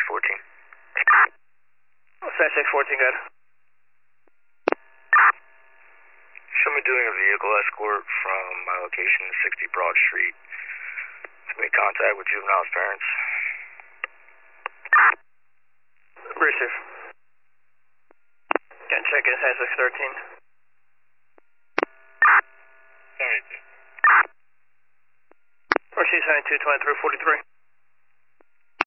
14. Suspect 14, good. Show me doing a vehicle escort from my location, 60 Broad Street. To make contact with juvenile's parents. Receive. Can check in suspect 13. 72. Receive 72, 23, 43.